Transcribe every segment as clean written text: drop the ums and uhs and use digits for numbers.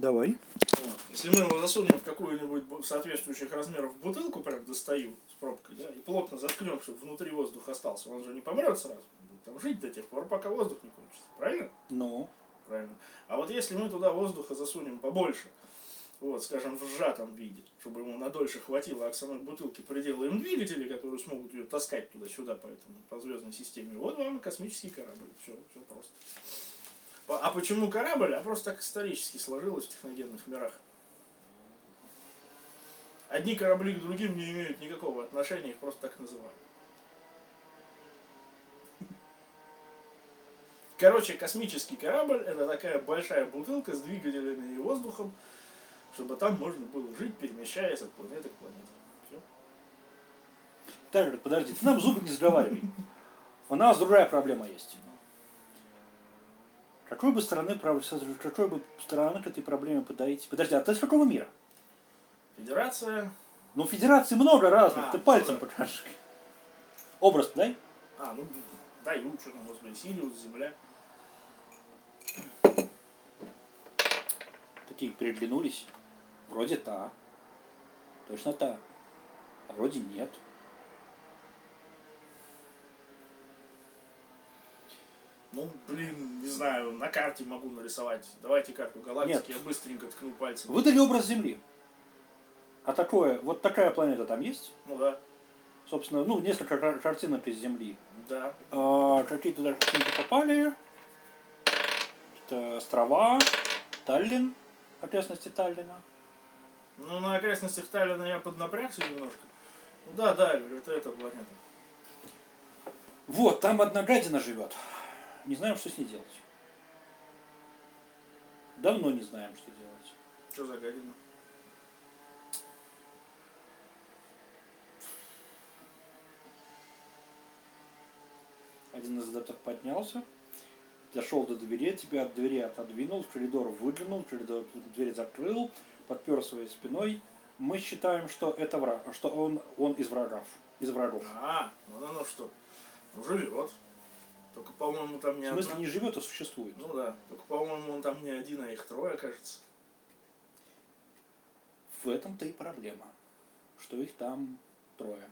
Давай. Вот. Если мы его засунем в какую-нибудь соответствующих размеров бутылку, прям достаю с пробкой, да, и плотно заткнем, чтобы внутри воздух остался, он же не помрет сразу, будет там жить до тех пор, пока воздух не кончится. Правильно? Ну. Правильно. А вот если мы туда воздуха засунем побольше, вот, скажем, в сжатом виде, чтобы ему надольше хватило, а к самой бутылке приделаем двигатели, которые смогут ее таскать туда-сюда по звездной системе, вот вам и космический корабль. Все просто. А почему корабль? А просто так исторически сложилось в техногенных мирах. Одни корабли к другим не имеют никакого отношения, их просто так называют. Короче, космический корабль — это такая большая бутылка с двигателями и воздухом, чтобы там можно было жить, перемещаясь от планеты к планете. Все. Так, подожди, ты нам зубы не сговаривай. У нас другая проблема есть. Какой бы стороны к этой проблеме подойти? Подожди, а ты с какого мира? Федерация. Ну, федераций много разных, ты пальцем покажи. Образ дай. Ну, даю, что там, господи, Сириус, Земля. Такие переглянулись. Вроде та. Точно та. А вроде нет. Ну, блин, не знаю, на карте могу нарисовать. Давайте карту галактики, Нет. я быстренько ткну пальцем. Выдали образ Земли. А такое, вот такая планета там есть? Ну да. Собственно, ну, несколько картинок из Земли. Да. Какие туда картинки попали? Это острова, Таллин, окрестности Таллина. Ну, на окрестностях Таллина я поднапрягся немножко. Ну да, это эта планета. Вот, там одна гадина живет. Не знаем, что с ней делать. Давно не знаем, что делать. Что за гадина? Один из адептов поднялся, дошел до двери, тебя от двери отодвинул, в коридор выглянул, дверь закрыл, подпер своей спиной. Мы считаем, что это враг, что он из врагов. Ну оно что? Ну, живет. Только, по-моему, там не В смысле, одна. не живет, а существует. Ну да. Только, по-моему, он там не один, а их трое, кажется. В этом-то и проблема, что их там трое.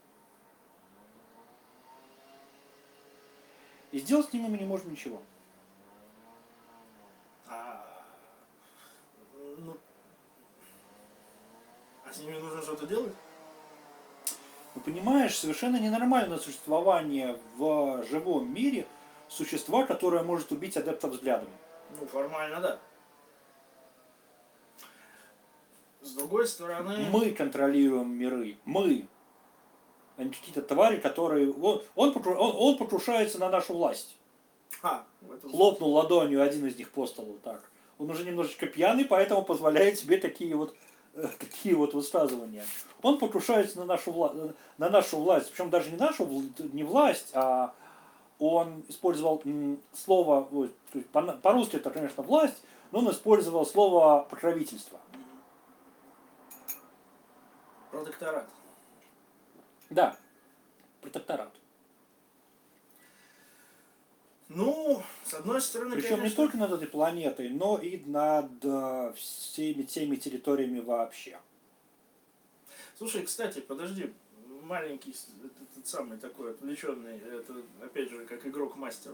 И сделать с ними мы не можем ничего. А с ними нужно что-то делать? Ну, понимаешь, совершенно ненормальное существование в живом мире существа, которое может убить адепта взглядом. Ну, формально, да. С другой стороны... Мы контролируем миры. Мы. А не какие-то твари, которые... Он покушается на нашу власть. Хлопнул ладонью один из них по столу так. Он уже немножечко пьяный, поэтому позволяет себе такие вот высказывания. Он покушается на нашу власть. Причем даже не власть, а он использовал слово, по-русски это, конечно, власть, но он использовал слово покровительство. Протекторат. Да, протекторат. Ну, с одной стороны, причем конечно... не только над этой планетой, но и над всеми теми территориями вообще. Слушай, кстати, подожди, маленький, этот самый такой отвлеченный, это опять же как игрок мастеру.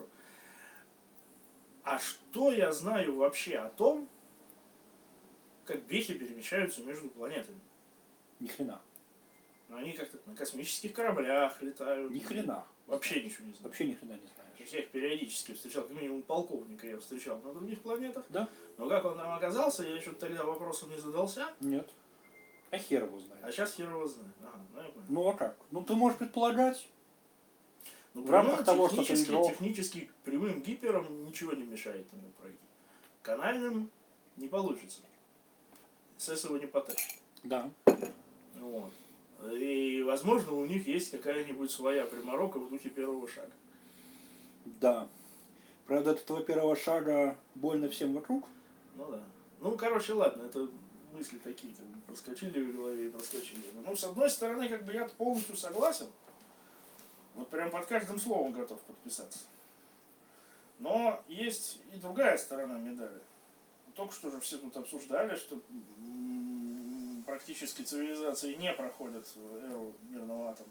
А что я знаю вообще о том, как бехи перемещаются между планетами? Ни хрена. Но они как-то на космических кораблях летают. Ни хрена. Вообще ничего не знаю. Вообще ни хрена не знаешь. Я их периодически встречал, как минимум полковника я встречал на других планетах. Да? Но как он там оказался, я еще тогда вопросом не задался. Нет. А хер его знает. А сейчас хер его знает. Ага, я понял. Ну а как? Ну ты можешь предполагать. Ну, в рамках того, что ты играл. Технически прямым гипером ничего не мешает ему пройти. Канальным не получится. СС его не потащит. Да. Вот. И, возможно, у них есть какая-нибудь своя приморока в духе первого шага. Да. Правда, от этого первого шага больно всем вокруг. Ну да. Ну, короче, ладно, это мысли такие, как бы, проскочили в голове и проскочили. Ну, с одной стороны, как бы я полностью согласен. Вот прям под каждым словом готов подписаться. Но есть и другая сторона медали. только что же все тут обсуждали, что практически цивилизации не проходят эру мирного атома.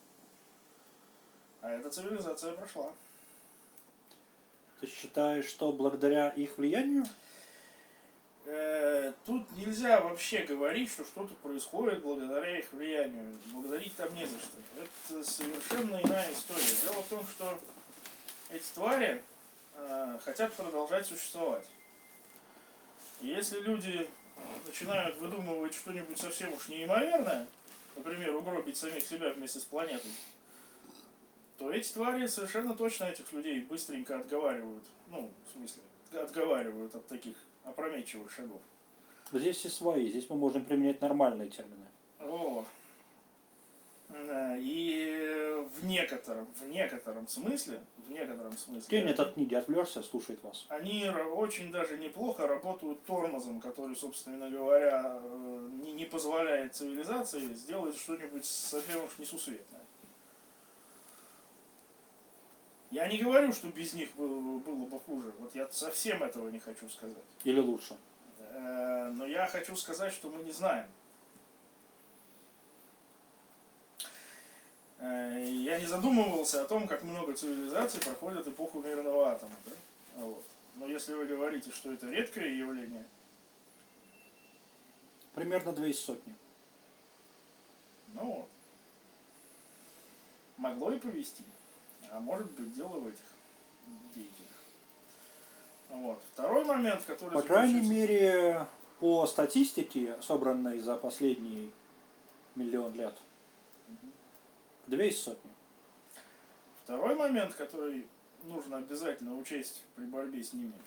А эта цивилизация прошла. Ты считаешь, что благодаря их влиянию? Тут нельзя вообще говорить, что что-то происходит благодаря их влиянию. Благодарить там не за что. Это совершенно иная история. Дело в том, что эти твари хотят продолжать существовать. И если люди начинают выдумывать что-нибудь совсем уж неимоверное, например, угробить самих себя вместе с планетой, то эти твари совершенно точно этих людей быстренько отговаривают. Ну, в смысле, отговаривают от таких опрометчивых шагов. Здесь и свои, здесь мы можем применять нормальные термины. О. И в некотором смысле, Тень от книги отвлекся, слушает вас. Они очень даже неплохо работают тормозом, который, собственно говоря, не позволяет цивилизации сделать что-нибудь совсем уж несусветное. Я не говорю, что без них было бы хуже. Вот я совсем этого не хочу сказать. Или лучше. Но я хочу сказать, что мы не знаем. Я не задумывался о том, как много цивилизаций проходят эпоху мирного атома. Да? Вот. Но если вы говорите, что это редкое явление... Примерно 200. Ну вот. Могло и повести. А может быть, дело в этих деятелях. Вот. Второй момент, который... По крайней мере, по статистике, собранной за последний 1 000 000 лет, 200. Второй момент, который нужно обязательно учесть при борьбе с ними.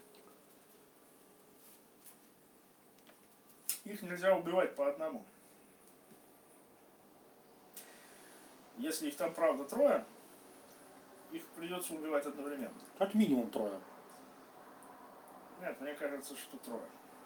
Их нельзя убивать по одному. Если их там правда 3, их придется убивать одновременно. Как минимум 3. Нет, мне кажется, что 3.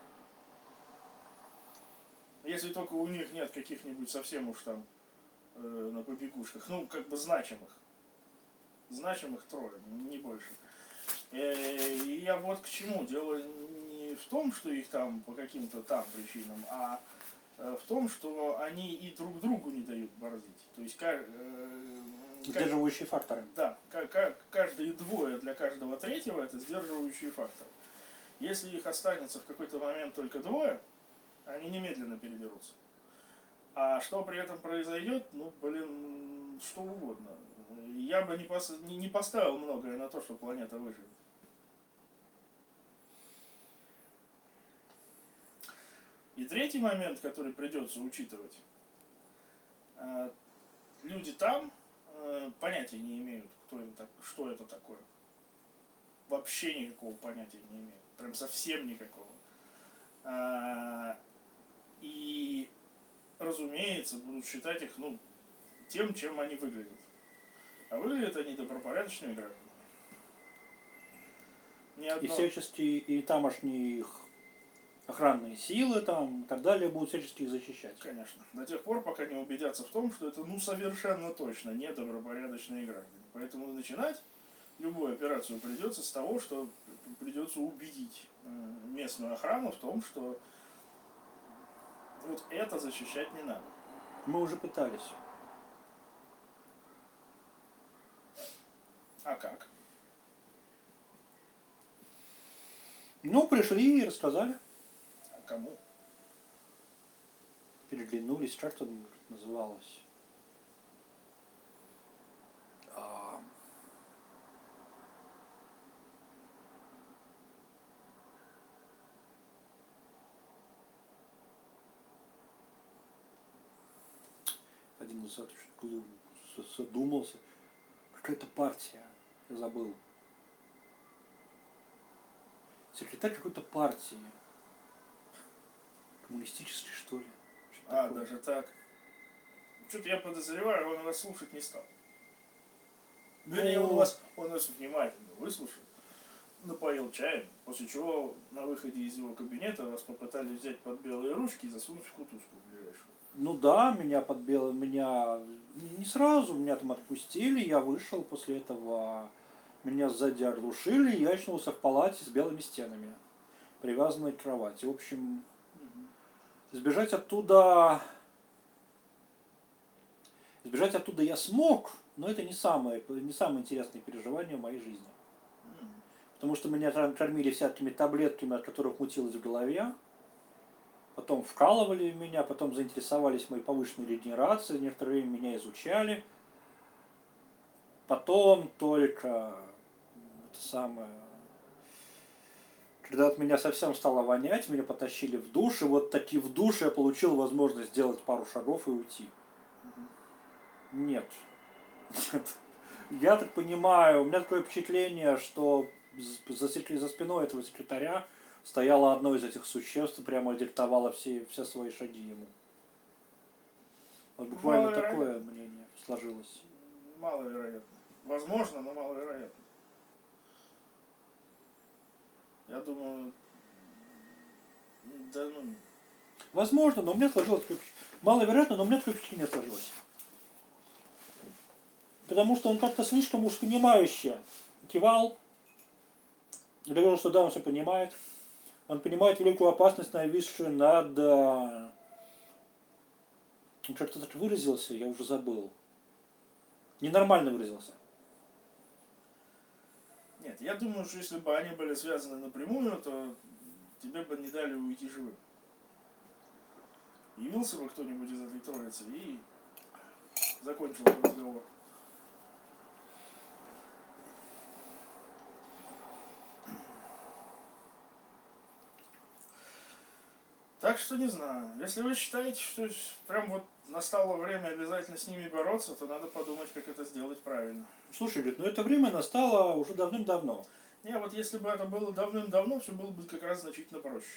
Если только у них нет каких-нибудь совсем уж там на побегушках, ну, как бы значимых. Значимых 3, не больше. И я вот к чему. Дело не в том, что их там по каким-то там причинам, а в том, что они и друг другу не дают бороздить. То есть сдерживающие факторы. Да, каждые 2 для каждого 3 это сдерживающие факторы. Если их останется в какой-то момент только 2, они немедленно переберутся. А что при этом произойдет, ну, блин, что угодно. Я бы не поставил многое на то, что планета выживет. И третий момент, который придется учитывать. Люди там понятия не имеют, что это такое. Вообще никакого понятия не имеют. Прям совсем никакого. И, разумеется, будут считать их, ну, тем, чем они выглядят. А выглядят они добропорядочными гражданами. И всячески и тамошние их охранные силы там и так далее будут всячески их защищать. Конечно. До тех пор, пока не убедятся в том, что это, ну, совершенно точно не добропорядочные граждане. Поэтому начинать любую операцию придется с того, что придется убедить местную охрану в том, что вот это защищать не надо. Мы уже пытались. А как? Ну, пришли и рассказали. А кому? Переглянулись, как это называлось. Один назад задумался. Какая-то партия. Я забыл. Секретарь какой-то партии. Коммунистической, что ли. А, даже так. Что-то я подозреваю, он вас слушать не стал. Вернее, он вас внимательно выслушал, напоил чаем, после чего на выходе из его кабинета вас попытались взять под белые ручки и засунуть в кутузку ближайшую. Ну да, меня под белым, меня не сразу, меня там отпустили, я вышел, после этого меня сзади оглушили, и я очнулся в палате с белыми стенами. привязанный к кровати. В общем, сбежать оттуда я смог, но это не самое интересное переживание в моей жизни. Потому что меня кормили всякими таблетками, от которых мутилось в голове. Потом вкалывали в меня, потом заинтересовались моей повышенной регенерацией, некоторые меня изучали. Потом только когда от меня совсем стало вонять, меня потащили в душ, и вот таки в душе я получил возможность сделать пару шагов и уйти. Нет. Я так понимаю, у меня такое впечатление, что за спиной этого секретаря стояло одно из этих существ и прямо диктовало все свои шаги ему. Вот буквально такое мнение сложилось. Маловероятно. Возможно, но маловероятно. Я думаю, да ну... Возможно, но у меня сложилось... Маловероятно, но у меня такое впечатление сложилось. Потому что он как-то слишком уж понимающе кивал. И говорил, что да, он все понимает. Он понимает великую опасность, нависшую над... Как-то так выразился, я уже забыл. Ненормально выразился. Нет, я думаю, что если бы они были связаны напрямую, то тебе бы не дали уйти живым. Явился бы кто-нибудь из этой троицы и закончил бы разговор. Так что не знаю. Если вы считаете, что прям вот настало время обязательно с ними бороться, то надо подумать, как это сделать правильно. Слушай, говорит, ну это время настало уже давным-давно. Не, вот если бы это было давным-давно, все было бы как раз значительно проще.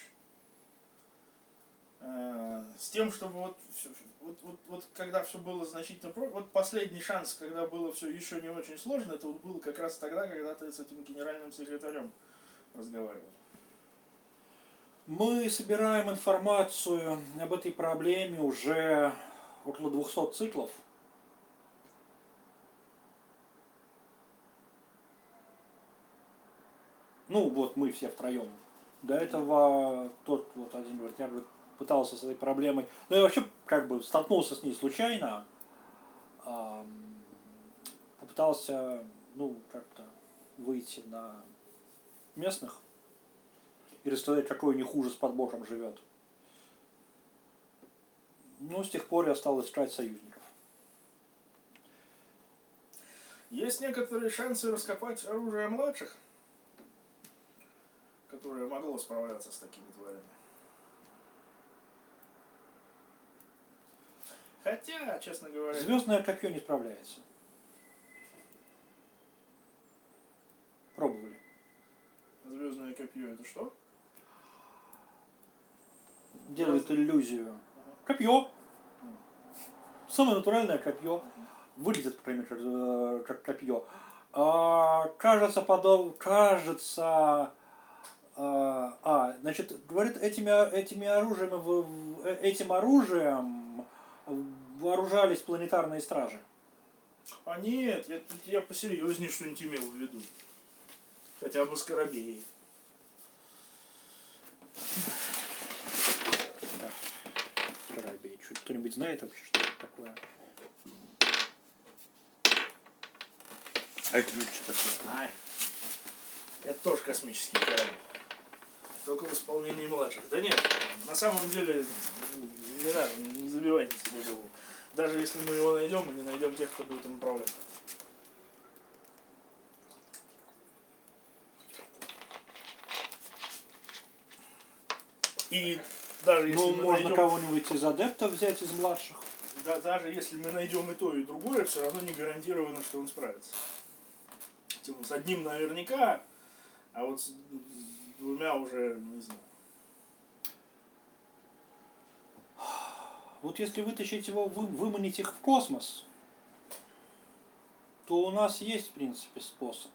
С тем, чтобы вот когда все было значительно проще, вот последний шанс, когда было все еще не очень сложно, это вот было как раз тогда, когда ты с этим генеральным секретарем разговаривал. Мы собираем информацию об этой проблеме уже около 200 циклов. Ну, вот мы все втроем. До этого тот вот один вратняк пытался с этой проблемой. Ну, я вообще как бы столкнулся с ней случайно. Попытался, ну, как-то выйти на местных и рассказать, какой у них ужас под боком живет. Ну, с тех пор я стал искать союзников. Есть некоторые шансы раскопать оружие младших, которое могло справляться с такими тварями. Хотя, честно говоря... Звездное копье не справляется. Пробовали. Звездное копье это что? Делает иллюзию. Копье. Самое натуральное копье. Выглядит, по крайней мере, как копье. Кажется, значит, говорит, этим оружием вооружались планетарные стражи. А нет, я посерьезнее что-нибудь имел в виду. Хотя бы скоробеи. Скоробей. Кто-нибудь знает вообще, что это такое? А это что такое? Это тоже космический корабль. Только в исполнении младших. Да нет, на самом деле, не надо, не забивайте себе голову. Даже если мы его найдем, мы не найдем тех, кто будет им управлять. И даже если мы можно найдем... кого-нибудь из адептов взять, из младших. Да, даже если мы найдем и то, и другое, все равно не гарантировано, что он справится. Типа, с одним наверняка, а вот с двумя уже не знаю. Вот если вытащить его, выманить их в космос, то у нас есть, в принципе, способ.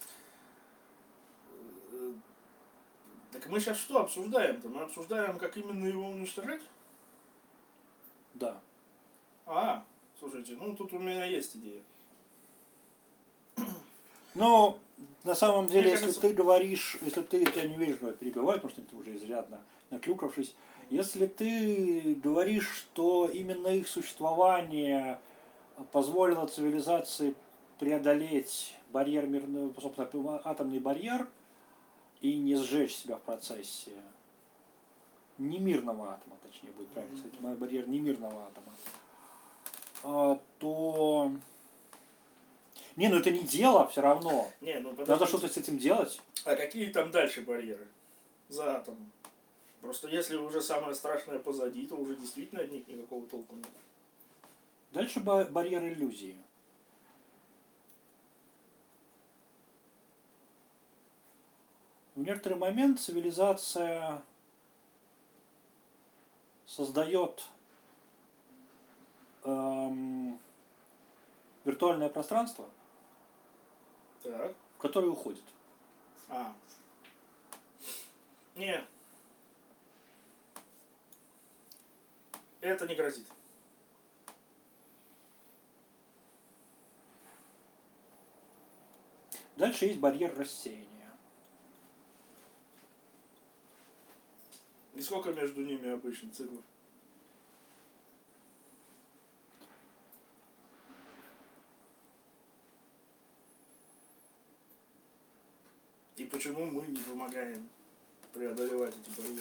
Так мы сейчас что обсуждаем-то? Мы обсуждаем, как именно его уничтожать? Да. Слушайте, ну тут у меня есть идея. Но на самом деле, Мне если кажется... ты говоришь, если ты, я не вижу, что перебиваю, потому что ты уже изрядно наклюкавшись, если ты говоришь, что именно их существование позволило цивилизации преодолеть барьер мирного, собственно, атомный барьер и не сжечь себя в процессе, не мирного атома, точнее будет правильно сказать, барьер не мирного атома, то... Не, ну это не дело все равно. Не, ну Надо что-то с этим делать. А какие там дальше барьеры за атомом? Просто если уже самое страшное позади, то уже действительно от них никакого толку нет. Дальше барьер иллюзии. В некоторый момент цивилизация создает виртуальное пространство, Так. в которое уходит. Не. Это не грозит. Дальше есть барьер рассеяния. И сколько между ними обычно циклов? И почему мы не помогаем преодолевать эти барьеры?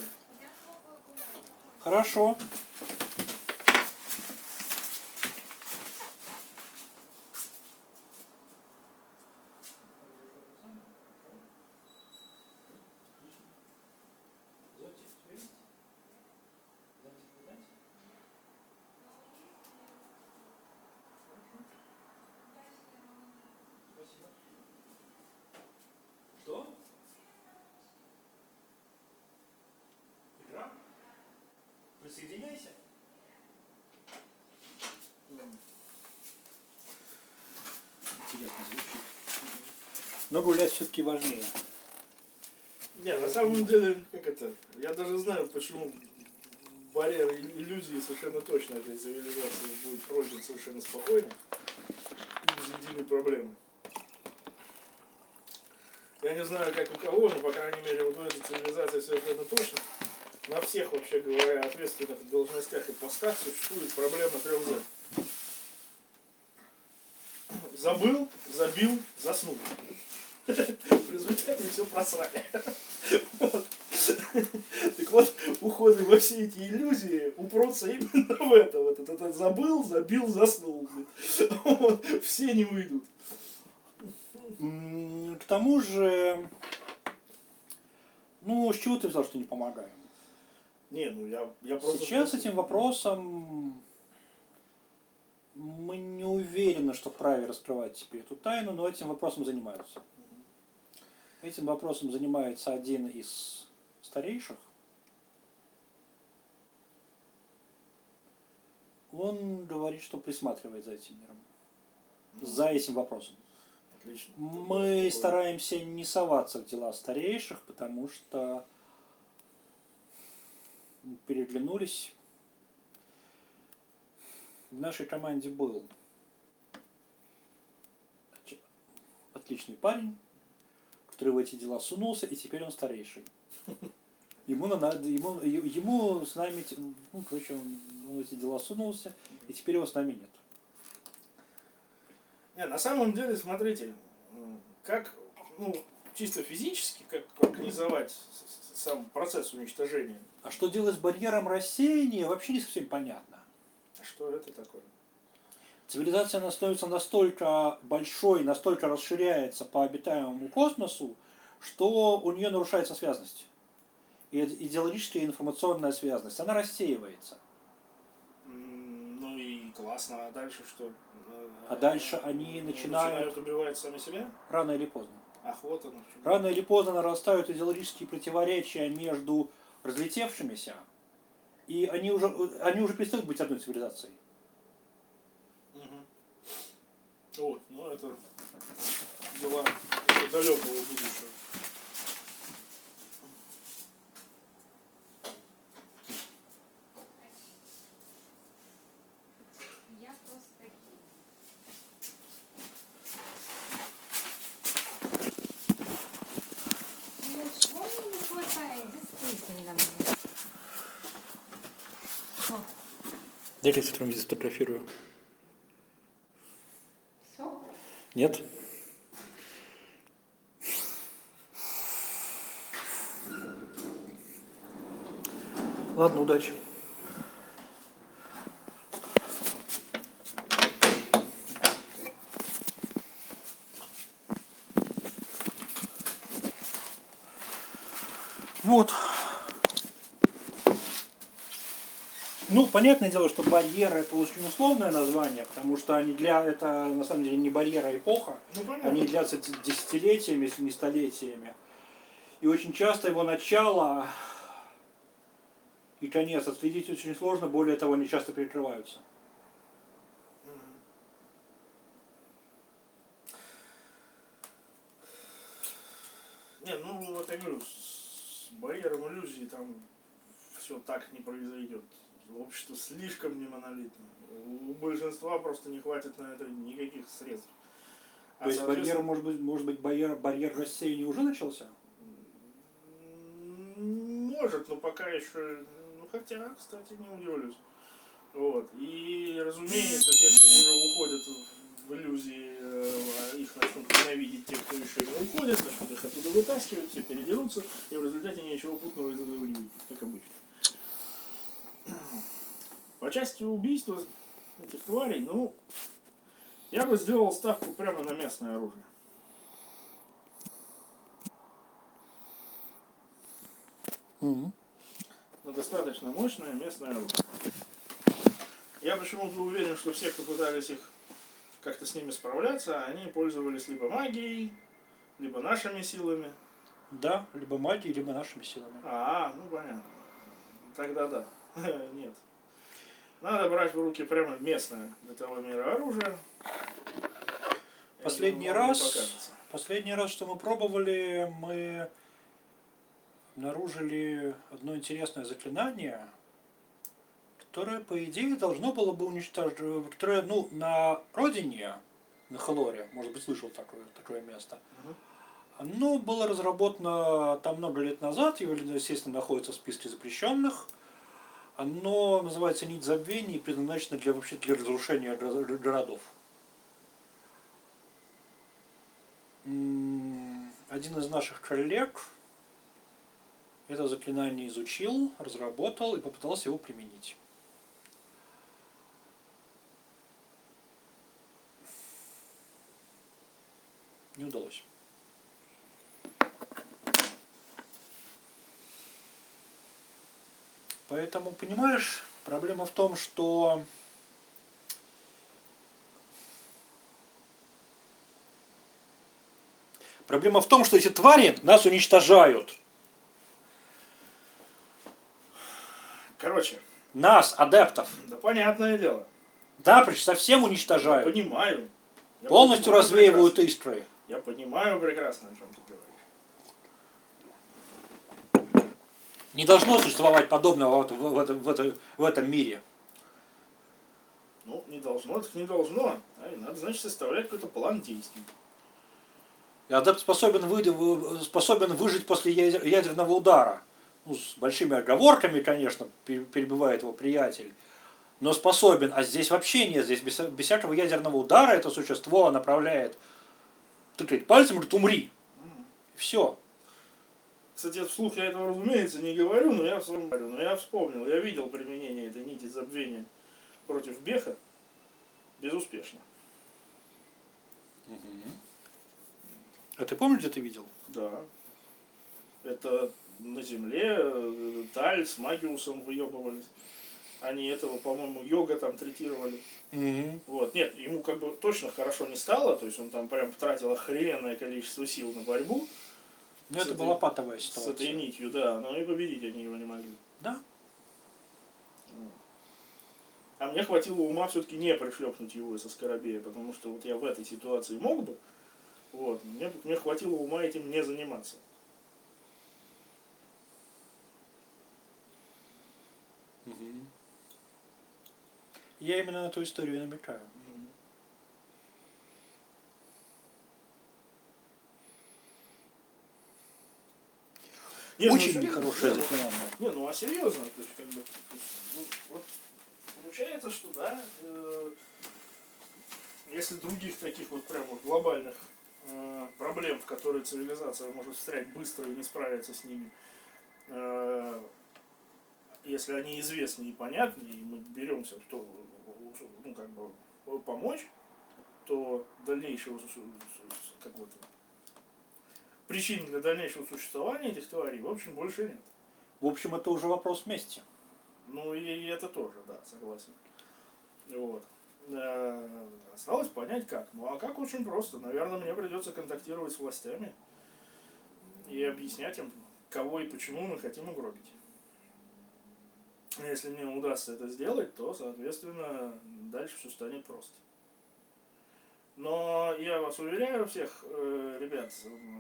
Хорошо. Что? Игра? Присоединяйся. Интересно звучит. Но гулять все-таки важнее. Не, на самом деле, как это, я даже знаю, почему барьер иллюзии совершенно точно этой цивилизации будет пройден совершенно спокойно и без единой проблемы. Я не знаю, как у кого, но, по крайней мере, вот в этой цивилизации совершенно точно на всех, вообще говоря, ответственных должностях и постах существует проблема 3Z. Забыл, забил, заснул. В результате все просрали. Так вот, уходы во все эти иллюзии упрутся именно в это. Вот это забыл, забил, заснул. Все не уйдут. К тому же, ну, с чего ты взял, что не помогаем? Не, ну я просто... Сейчас этим вопросом мы не уверены, что вправе раскрывать тебе эту тайну, но этим вопросом занимаются. Этим вопросом занимается один из старейших. Он говорит, что присматривает за этим миром. За этим вопросом. Отлично. Мы стараемся не соваться в дела старейших, потому что переглянулись. В нашей команде был отличный парень, который в эти дела сунулся, и теперь он старейший. Ему с нами, ну, короче, он в эти дела сунулся, и теперь его с нами нет. Не, на самом деле, смотрите, как, ну, чисто физически, как организовать сам процесс уничтожения. А что делать с барьером рассеяния, вообще не совсем понятно. А что это такое? Цивилизация она становится настолько большой, настолько расширяется по обитаемому космосу, что у нее нарушается связность. И идеологическая и информационная связность. Она рассеивается. Ну и классно. А дальше что? А дальше они начинают убивать сами себя? рано или поздно. Ах, вот оно. Рано или поздно нарастают идеологические противоречия между разлетевшимися, и они уже перестают быть одной цивилизацией. О, ну это дела далекого будущего. Дайте я вам здесь сфотографирую. Все? Нет? Ладно, удачи. Вот. Ну, понятное дело, что барьеры это очень условное название, потому что это на самом деле не барьер, а эпоха. Они длятся десятилетиями, если не столетиями. И очень часто его начало и конец отследить очень сложно, более того, они часто перекрываются. Не, ну вот я говорю, с барьером иллюзии там все так не произойдет. Общество слишком не монолитно. У большинства просто не хватит на это никаких средств. То есть барьер, может быть барьер рассеяния уже начался? Может, но пока еще. Ну хотя, кстати, не удивлюсь. Вот. И разумеется, те, кто уже уходят в иллюзии, их начнут ненавидеть те, кто еще не уходит, начнут их оттуда вытаскивать, все передерутся, и в результате ничего путного из этого не будет, как обычно. По части убийства этих тварей, ну, я бы сделал ставку прямо на местное оружие. Но достаточно мощное местное оружие. Я почему-то уверен, что все, кто пытались их как-то с ними справляться, они пользовались либо магией, либо нашими силами. Да, либо магией, либо нашими силами. Ну понятно. Тогда да. Нет. Надо брать в руки прямо местное для того мира оружие. Последний раз, что мы пробовали, мы обнаружили одно интересное заклинание, которое, по идее, должно было бы уничтожить, которое, на родине, на Халоре, может быть, слышал такое место, оно было разработано там много лет назад, естественно, находится в списке запрещенных. Оно называется «Нить забвения» и предназначено для разрушения городов. Один из наших коллег это заклинание изучил, разработал и попытался его применить. Не удалось. Поэтому, понимаешь, проблема в том, что эти твари нас уничтожают. Короче. Нас, адептов. Да понятное дело. Да, почти совсем уничтожают. Я понимаю. Полностью развеивают искры. Я понимаю прекрасно, о чем ты говоришь. Не должно существовать подобного в этом мире. Ну, не должно, так не должно. Надо, значит, составлять какой-то план действий. И адепт способен выжить после ядерного удара. С большими оговорками, конечно, перебивает его приятель. Но способен. А здесь вообще нет. Здесь без всякого ядерного удара это существо направляет, тыкает пальцем и говорит: умри. Все. Кстати, вслух я этого, разумеется, не говорю, но я вспомнил. Я видел применение этой нити забвения против Беха безуспешно. А ты помнишь, где ты видел? Да. Это на земле Таль с Магиусом выебывались. Они этого, по-моему, Йога там третировали. Вот. Нет, ему как бы точно хорошо не стало, то есть он там прям потратил охрененное количество сил на борьбу. Ну, это была патовая ситуация. С этой нитью, да, но и победить они его не могли. Да. А мне хватило ума все-таки не пришлепнуть его со Скоробея, потому что вот я в этой ситуации мог бы, вот, мне хватило ума этим не заниматься. Я именно на ту историю намекаю. Очень нехорошее заклинание. Не, ну а серьезно, то есть как бы, вот получается, да, если других таких вот прям вот глобальных проблем, в которые цивилизация может встрять быстро и не справиться с ними, если они известны и понятны, и мы беремся то, ну, как бы, помочь, то дальнейшего какого-то причин для дальнейшего существования этих тварей, в общем, больше нет. В общем, это уже вопрос мести. Ну и это тоже, да, согласен. Вот. Осталось понять как. Ну а как очень просто. Наверное, мне придется контактировать с властями и объяснять им, кого и почему мы хотим угробить. Если мне удастся это сделать, то, соответственно, дальше все станет просто. Но я вас уверяю всех, ребят,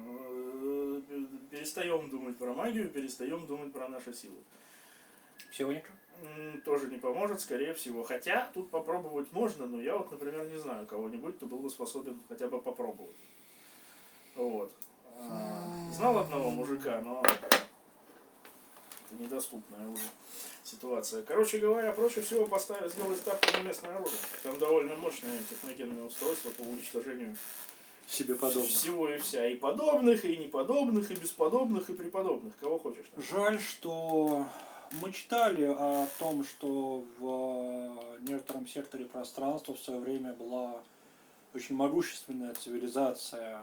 перестаем думать про магию, перестаем думать про наши силы. Всего ничего. Тоже не поможет, скорее всего. Хотя тут попробовать можно, но я вот, например, не знаю кого-нибудь, кто был бы способен хотя бы попробовать. Вот. Знал одного мужика, но это недоступная уже ситуация. Короче говоря, проще всего сделать ставку на местное оружие. Там довольно мощное техногенное устройство по уничтожению себе подобных. Всего и вся. И подобных, и неподобных, и бесподобных, и преподобных. Кого хочешь. Жаль, что мы читали о том, что в некотором секторе пространства в свое время была очень могущественная цивилизация,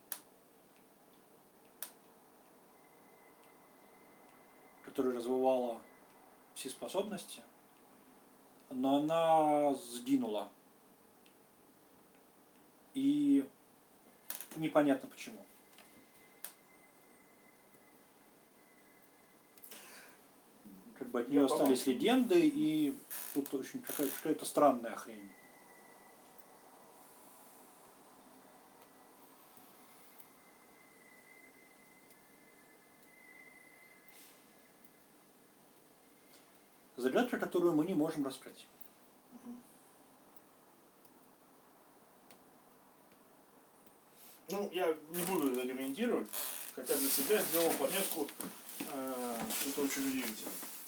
которая развивала все способности, но она сгинула. И непонятно почему. Как бы от нее остались легенды, и тут очень какая-то странная хрень. Загадка, которую мы не можем раскрыть. Ну, я не буду это комментировать, хотя для себя сделал пометку, это очень удивительно.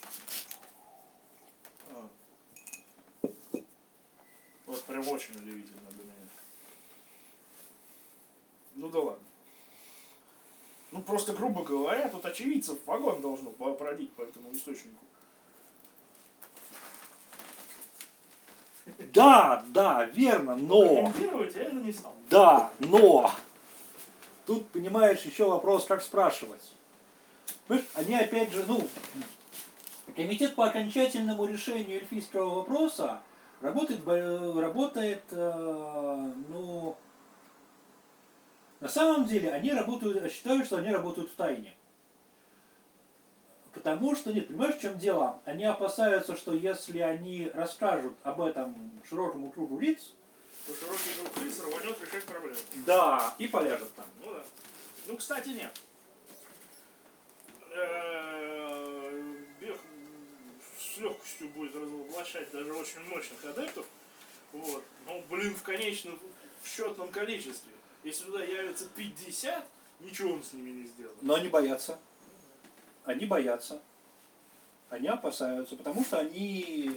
Вот прям очень удивительно для меня. Ну да ладно. Ну просто, грубо говоря, тут очевидцев вагон должно породить по этому источнику. Да, верно, но... Комментировать я это не стал. Да, но... Тут, понимаешь, еще вопрос, как спрашивать. Понимаешь, они опять же, комитет по окончательному решению эльфийского вопроса работает, на самом деле они считают, что они работают в тайне. Потому что, нет, понимаешь, в чем дело? Они опасаются, что если они расскажут об этом широкому кругу лиц, то широкий круг лиц рванет решать проблему. Да, и поляжет там. Ну да. Ну, кстати, нет. Бег с легкостью будет разоблачать даже очень мощных адептов. Вот. Но, в счетном количестве. Если туда явится 50, ничего он с ними не сделает. Но они боятся. Они боятся. Они опасаются, потому что они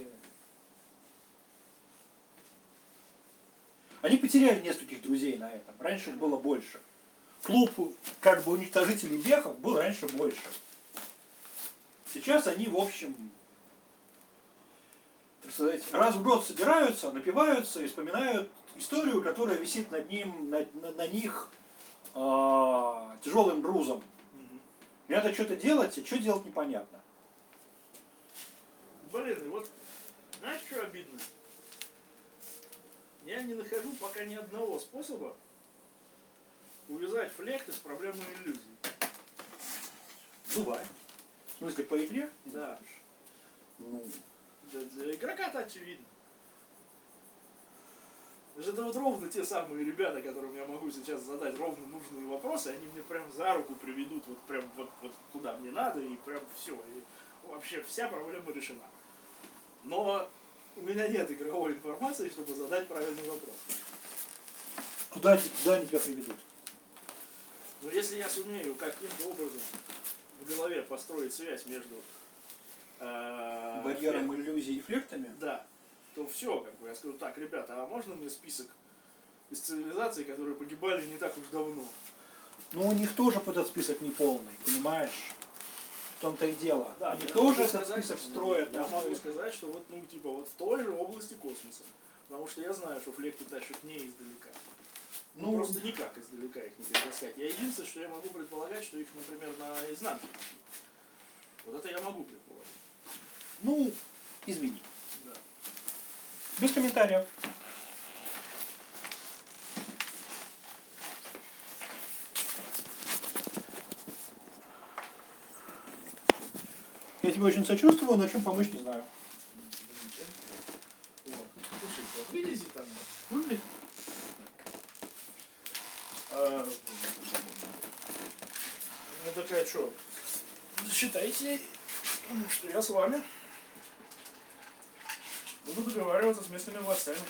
потеряли нескольких друзей на этом. Раньше их было больше. Клуб как бы уничтожителей бехов был раньше больше. Сейчас они, в общем, так сказать, раз в год собираются, напиваются и вспоминают историю, которая висит над них тяжелым грузом. И надо что-то делать, а что делать непонятно. Блин, вот знаешь, что обидно? Я не нахожу пока ни одного способа увязать флекты с проблемной иллюзией. Бывает. В смысле, по игре? Да. Ну. Для игрока-то очевидно. Это вот ровно те самые ребята, которым я могу сейчас задать ровно нужные вопросы, они мне прям за руку приведут вот куда мне надо, и прям все. И вообще вся проблема решена. Но у меня нет игровой информации, чтобы задать правильный вопрос. Куда они тебя приведут? Но если я сумею каким-то образом в голове построить связь между барьером иллюзий и флектами? Да. то все, как бы я скажу, так, ребята, а можно мне список из цивилизаций, которые погибали не так уж давно? Ну, у них тоже этот список не полный, понимаешь? В том-то и дело. Да, они тоже этот сказать, список строят. Я могу сказать, что вот, ну, типа, вот в той же области космоса. Потому что я знаю, что флекты тащат не издалека. Ну, просто никак издалека их не перетаскать. Я единственное, что я могу предполагать, что их, например, на изнанке. Вот это я могу предполагать. Ну, извини. Да. Без комментариев. Я тебе очень сочувствую, но чем помочь не знаю. Вот. Слушай, вот вылези там. Ну такая, что? Считайте, что я с вами буду договариваться с местными властями.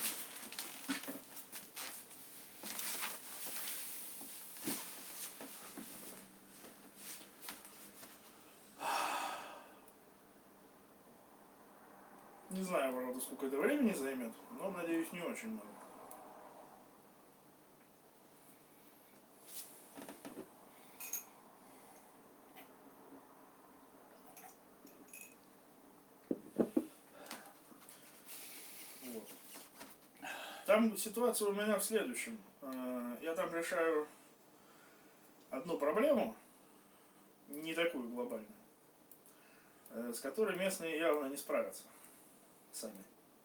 Не знаю, правда, сколько это времени займет, но, надеюсь, не очень много. Вот. Там ситуация у меня в следующем. Я там решаю одну проблему, не такую глобальную, с которой местные явно не справятся сами.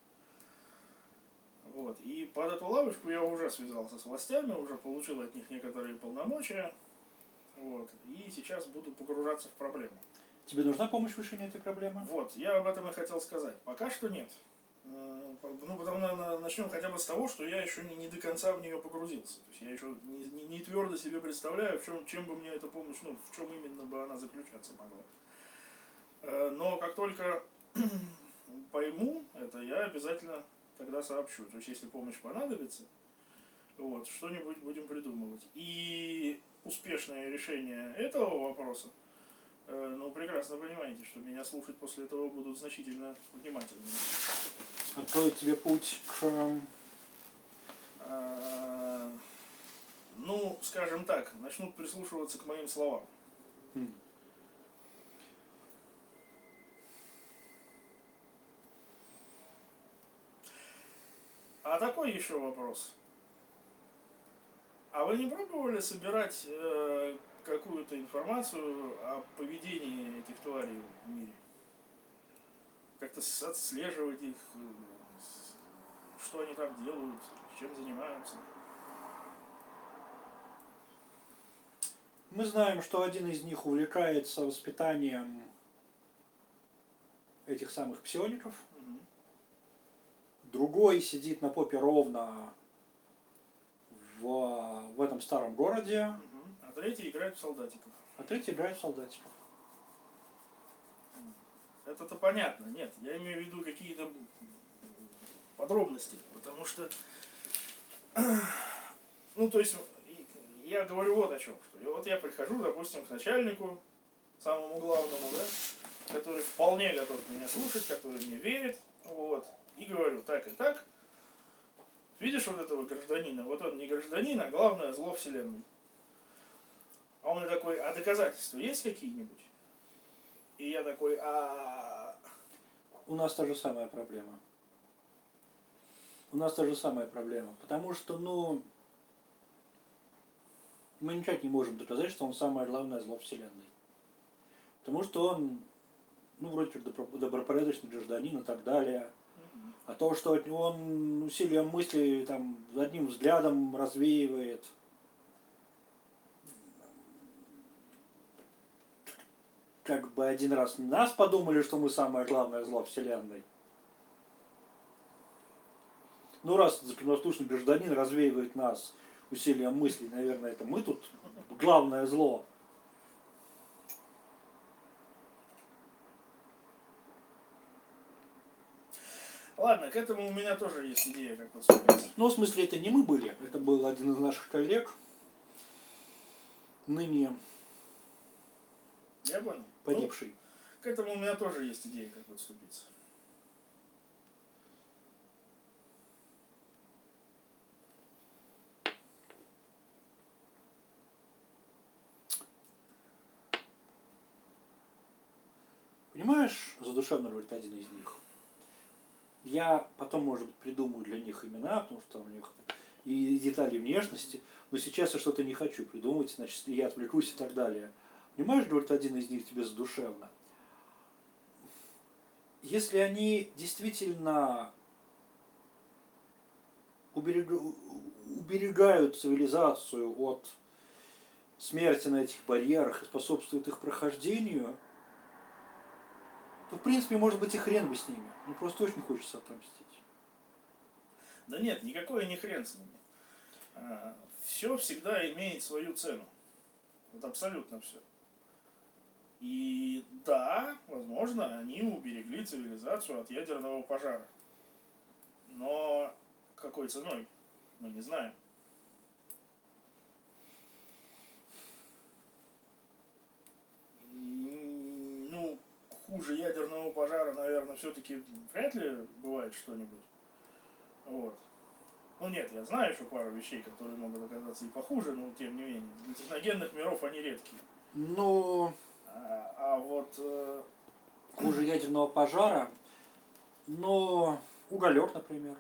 Вот. И под эту лавочку я уже связался с властями, уже получил от них некоторые полномочия. Вот. И сейчас буду погружаться в проблему. Тебе нужна помощь в решении этой проблемы? Вот, я об этом и хотел сказать. Пока что нет. Ну, потому начнем хотя бы с того, что я еще не до конца в нее погрузился. То есть я еще не твердо себе представляю, чем бы мне эта помощь, ну, в чем именно бы она заключаться могла. Но как только пойму это, я обязательно тогда сообщу. То есть если помощь понадобится, вот, что-нибудь будем придумывать. И успешное решение этого вопроса, ну, прекрасно понимаете, что меня слушать после этого будут значительно внимательнее. Откроет тебе путь к... Ну, скажем так, начнут прислушиваться к моим словам. А такой еще вопрос. А вы не пробовали собирать какую-то информацию о поведении этих тварей в мире? Как-то отслеживать их, что они там делают, чем занимаются? Мы знаем, что один из них увлекается воспитанием этих самых псиоников. Другой сидит на попе ровно в этом старом городе. А третий играет в солдатиков. Это-то понятно. Нет, я имею в виду какие-то подробности. Потому что, ну, то есть, я говорю вот о чем. Что вот я прихожу, допустим, к начальнику, самому главному, да, который вполне готов меня слушать, который мне верит, вот, и говорю так и так. Видишь вот этого гражданина? Вот он не гражданин, а главное зло вселенной. А он такой, а доказательства есть какие-нибудь? И я такой, У нас та же самая проблема. Потому что, ну, мы никак не можем доказать, что он самое главное зло вселенной. Потому что он, ну, вроде как добропорядочный гражданин и так далее. А то, что он усилием мысли, там, одним взглядом развеивает как бы один раз нас подумали, что мы самое главное зло вселенной. Ну, раз законослушный гражданин развеивает нас усилием мысли, наверное, это мы тут главное зло. Ладно, к этому у меня тоже есть идея, как подступить. Ну, в смысле, это не мы были, это был один из наших коллег, ныне Я понял. погибший. Ну, к этому у меня тоже есть идея, как подступиться. задушевно, говорит один из них. Я потом, может быть, придумаю для них имена, потому что у них и детали внешности, но сейчас я что-то не хочу придумывать, значит, я отвлекусь и так далее. Понимаешь, говорит один из них тебе задушевно. Если они действительно уберегают цивилизацию от смерти на этих барьерах и способствуют их прохождению, то, в принципе, может быть, и хрен бы с ними. Мне просто очень хочется отомстить. Да нет, никакой не хрен с ними. Все всегда имеет свою цену. Вот абсолютно все. И да, возможно, они уберегли цивилизацию от ядерного пожара. Но какой ценой? Мы не знаем. Ну, хуже ядерного пожара, наверное, все-таки вряд ли бывает что-нибудь. Вот. Ну нет, я знаю еще пару вещей, которые могут оказаться и похуже, но тем не менее. Для техногенных миров они редкие. Но Вот хуже ядерного пожара, но уголек, например.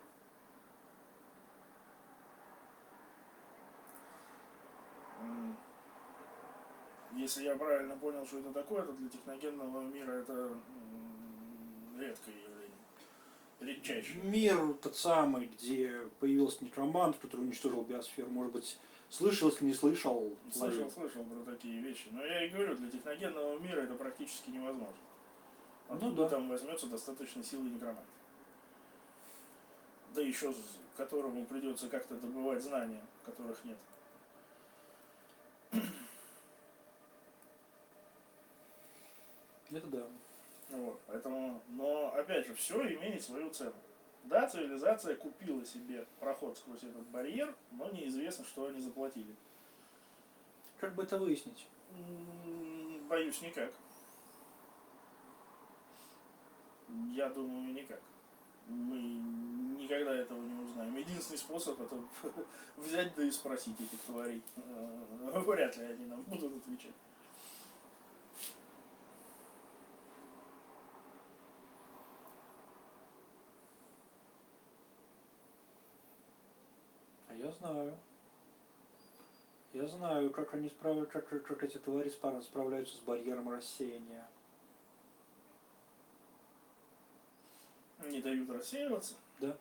если я правильно понял, что это такое, то для техногенного мира это редкое явление. Редчайшее. Мир тот самый, где появился некромант, который уничтожил биосферу, может быть, слышал, если не слышал. Слышал про такие вещи. Но я и говорю, для техногенного мира это практически невозможно. Откуда там возьмется достаточно силы некроманта. Да еще которому придется как-то добывать знания, которых нет. Это да. Вот, поэтому, но опять же, все имеет свою цену. Да, цивилизация купила себе проход сквозь этот барьер, но неизвестно, что они заплатили. Как бы это выяснить? Боюсь, никак. Я думаю, никак. Мы никогда этого не узнаем. Единственный способ это взять да и спросить этих тварей. Вряд ли они нам будут отвечать. Я знаю. Я знаю, как они как эти твари справляются с барьером рассеяния. Не дают рассеиваться? Да.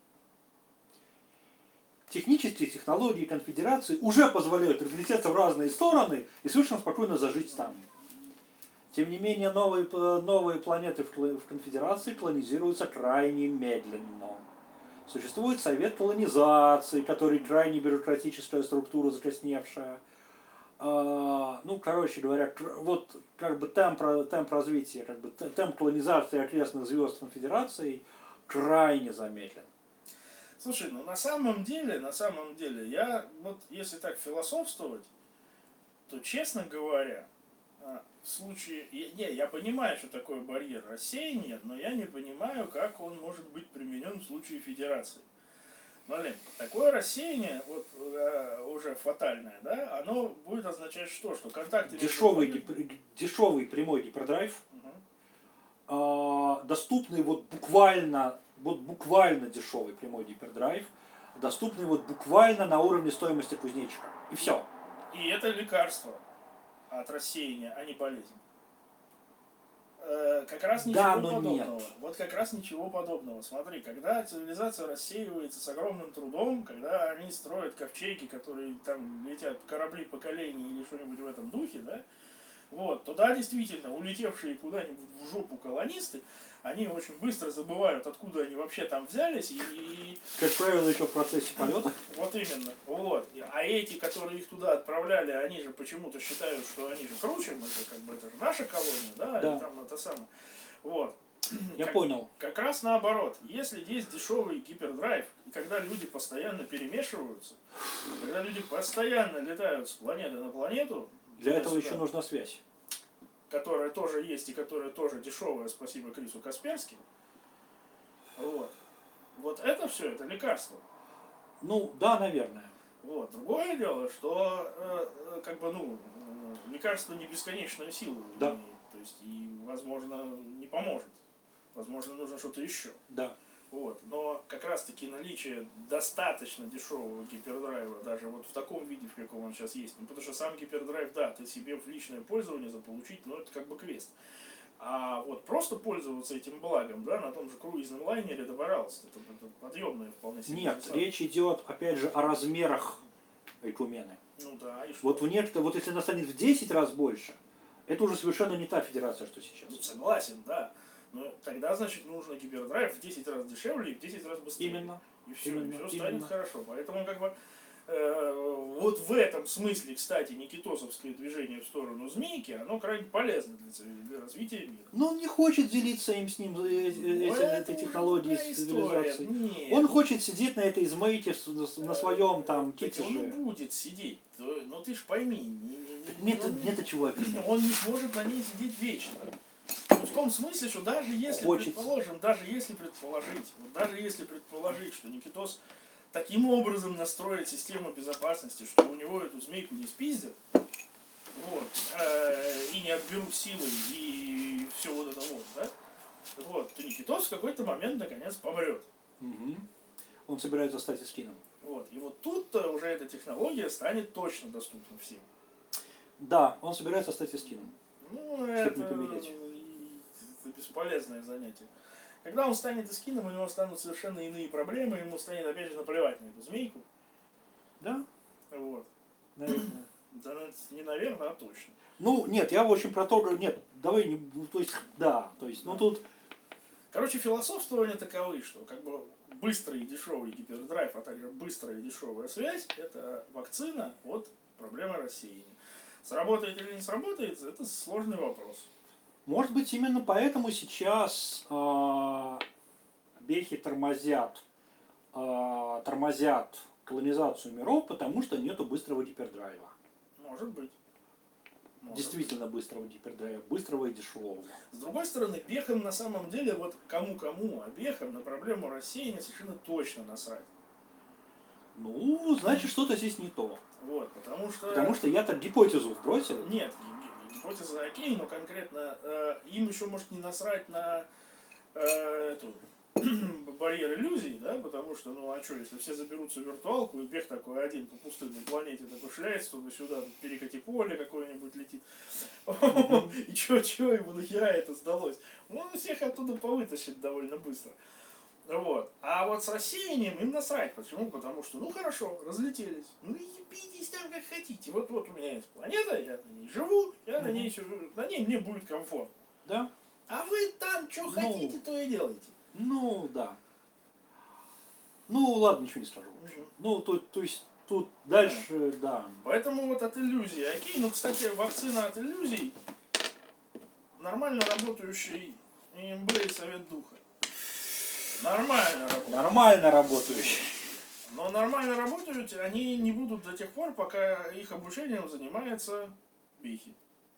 Технические технологии конфедерации уже позволяют разлететься в разные стороны и совершенно спокойно зажить там. Тем не менее, новые планеты в конфедерации колонизируются крайне медленно. Существует совет колонизации, который крайне бюрократическая структура, закосневшая. Ну, короче говоря, вот как бы темп развития, как бы темп колонизации окрестных звезд конфедерации крайне замедлен. Слушай, ну на самом деле, я вот если так философствовать, то, честно говоря, в случае... Я понимаю, что такое барьер рассеяния, но я не понимаю, как он может быть применен в случае федерации. Блин, такое рассеяние, вот уже фатальное, да, оно будет означать что? Что контакты... Дешевый прямой гипердрайв, доступный вот буквально дешевый прямой гипердрайв, доступный вот буквально на уровне стоимости кузнечика. И все. И это лекарство от рассеяния, а не болезнь. Как раз ничего подобного. Нет. Вот как раз ничего подобного. Смотри, когда цивилизация рассеивается с огромным трудом, когда они строят ковчеги, которые там летят корабли поколений или что-нибудь в этом духе, да, вот, то да, действительно, улетевшие куда-нибудь в жопу колонисты, они очень быстро забывают, откуда они вообще там взялись. И как правило, еще в процессе полета. Вот именно. Вот. А эти, которые их туда отправляли, они же почему-то считают, что они же круче, это же наша колония, да? Да. И там это самое. Вот. Я понял. Как раз наоборот. Если есть дешевый гипердрайв, и когда люди постоянно перемешиваются, когда люди постоянно летают с планеты на планету, для этого еще нужна связь. Которая тоже есть и которая тоже дешевая, спасибо Крису Касперски. Вот это все, это лекарство. Ну, да, наверное. Вот. Другое дело, что лекарство не бесконечную силу да. имеет, то есть и, возможно, не поможет. Возможно, нужно что-то еще. Да. Вот. Но как раз-таки наличие достаточно дешевого гипердрайва, даже вот в таком виде, в каком он сейчас есть. Ну, потому что сам гипердрайв, да, ты себе в личное пользование заполучить, но это как бы квест. А вот просто пользоваться этим благом, да, на том же круизном лайнере, это пожалуйста, это подъемное вполне себе. Нет, речь идет, опять же, о размерах Айкумены. Ну да, и что? Вот в некто, вот если она станет в 10 раз больше, это уже совершенно не та федерация, что сейчас. Ну, согласен, да. Но тогда, значит, нужно гипердрайв в 10 раз дешевле и в 10 раз быстрее. Именно. И все, Именно, и все станет именно. хорошо. Поэтому как бы вот в этом смысле, кстати, никитосовское движение в сторону змейки, оно крайне полезно для развития мира. Но он не хочет делиться им с ним этой технологией с цивилизацией. Нет. Он хочет сидеть на этой змейке на своем там Так китише. он и будет сидеть. Но ты ж пойми. Нет чего объяснять. Он не сможет на ней сидеть вечно. В том смысле, что даже если предположим, даже если предположить, что Никитос таким образом настроит систему безопасности, что у него эту змейку не спиздят, вот, и не отберут силой, и все вот это вот, да, вот, то Никитос в какой-то момент наконец помрет. Угу. Он собирается стать эскином. Вот, и вот тут-то уже эта технология станет точно доступна всем. Да, он собирается стать эскином. Ну, это бесполезное занятие. Когда он станет эскином, у него станут совершенно иные проблемы, ему станет опять же наплевать на эту змейку. Да? Вот. Наверное. Да, не наверное, а точно. Ну, нет, я в общем про то, нет, давай не, то есть, да, то есть, ну тут... Короче, философствования таковы, что как бы быстрый и дешевый гипердрайв, а также быстрая и дешевая связь, это вакцина от проблемы рассеяния. Сработает или не сработает, это сложный вопрос. Может быть, именно поэтому сейчас бехи тормозят колонизацию миров, потому что нету быстрого гипердрайва. Может быть. Действительно быстрого гипердрайва, быстрого и дешевого. С другой стороны, бехам на самом деле, вот кому-кому, а бехам на проблему рассеяния совершенно точно насрать. Ну, значит, что-то здесь не то. Вот, потому что я так гипотезу вбросил. Нет, гипотеза окей, но конкретно им еще может не насрать на эту барьер иллюзий, да, потому что, ну а что, если все заберутся в виртуалку, и бег такой один по пустынной планете такой шляется туда-сюда, перекати поле какое-нибудь летит, и чё, ему нахера это сдалось? Он всех оттуда повытащит довольно быстро. Вот. А вот с рассеянием им насрать. Почему? Потому что, ну хорошо, разлетелись. Ну и ебитесь там как хотите. Вот у меня есть планета, я на ней живу, я на ней сижу, на ней мне будет комфортно. Да? А вы там что хотите, то и делайте. Ну, да. Ну, ладно, ничего не скажу. Ну, то есть, тут дальше, да. Поэтому вот от иллюзий. Окей, ну, кстати, вакцина от иллюзий нормально работающий ИМБ и Совет Духа. Нормально работающий. Но нормально работают они не будут до тех пор, пока их обучением занимаются бихи.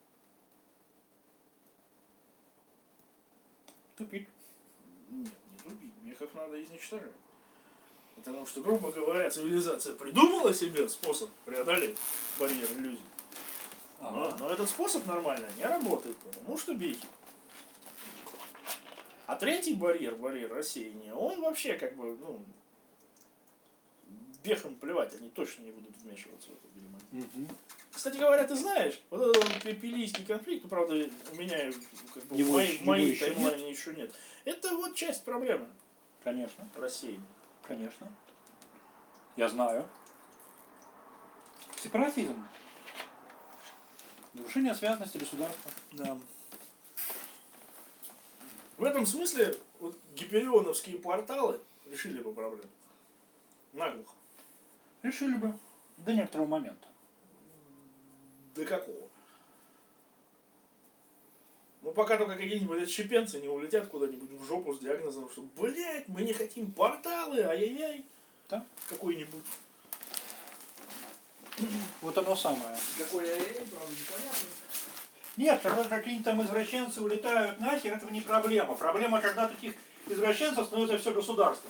Тупик. Нет, не тупик. Бихов надо изничтожать. Потому что, грубо говоря, цивилизация придумала себе способ преодолеть барьер иллюзий. Но этот способ нормально не работает, потому что бихи. А третий барьер рассеяния, он вообще как бы, ну, бехам плевать, они точно не будут вмешиваться в это, видимо. Кстати говоря, ты знаешь, вот этот пепелийский конфликт, ну, правда, у меня как бы, в моей таймлайне еще нет. Это вот часть проблемы. Конечно. Рассеяния. Конечно. Я знаю. Сепаратизм. Нарушение связности государства. Да. В этом смысле вот, гиперионовские порталы решили бы проблему. Наглухо. Решили бы. До некоторого момента. До какого? Ну пока только какие-нибудь отщепенцы не улетят куда-нибудь в жопу с диагнозом, что, блять, мы не хотим порталы, ай-яй-яй. Да? Какой-нибудь. Вот оно самое. Какой ай-яй, правда, непонятно. Нет, когда какие-нибудь там извращенцы улетают нахер, это не проблема. Проблема, когда таких извращенцев становится все государство.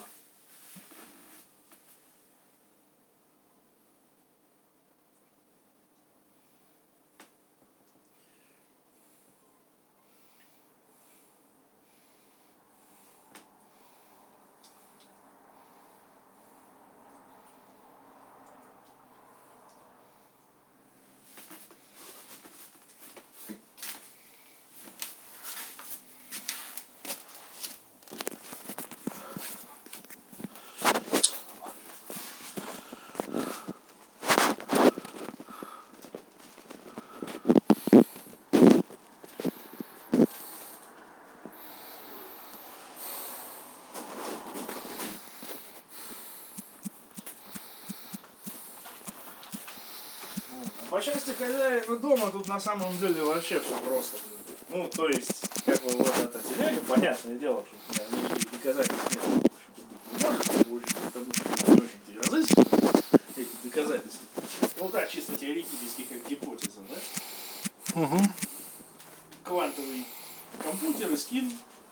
по части хозяина дома тут на самом деле вообще все просто. Ну, то есть, как бы вот эта телега, понятное дело, что у меня никаких доказательств нет. В общем, не может, потому что не очень разыскивать эти доказательства. Ну да, чисто теоретически, как гипотеза, да? Угу. Квантовый компьютер и скин.